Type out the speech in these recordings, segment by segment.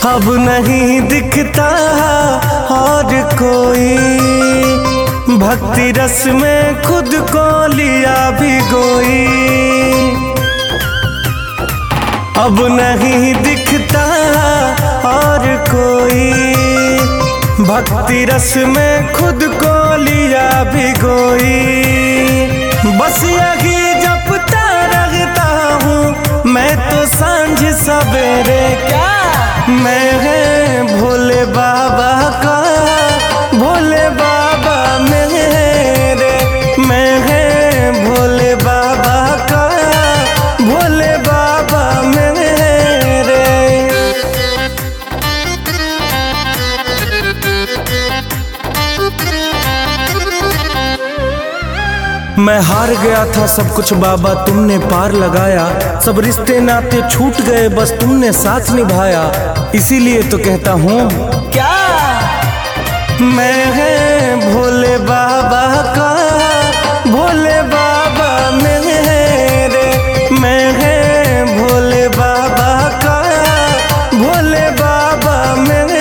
अब नहीं दिखता और कोई, भक्ति रस में खुद को लिया भिगोई। अब नहीं दिखता और कोई, भक्ति रस में खुद को लिया भिगोई। बस यही जपता रहता हूँ मैं तो सांझ सवेरे। क्या मैं भोले बाबा का, भोले बाबा मेरे, मैं भोले बाबा का, भोले बाबा मेरे। मैं हार गया था सब कुछ बाबा तुमने पार लगाया, सब रिश्ते नाते छूट गए बस तुमने साथ निभाया। इसीलिए तो कहता हूँ क्या मैं भोले बाबा का, भोले बाबा मेरे, मैं भोले बाबा का, भोले बाबा मेरे।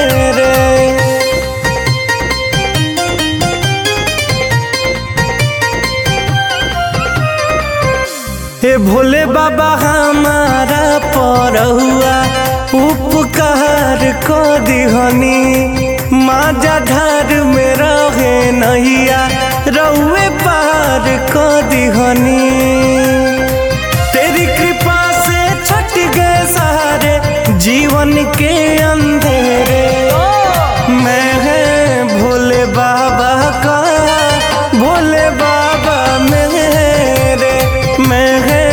हे भोले बाबा हमारा परहुआ उपकार को दिहनी, माजा धार में रहे नैया रउए पार को दिहनी। तेरी कृपा से छट गए सारे जीवन के अंधेरे। मैं भोले बाबा का, भोले बाबा मेरे, मैं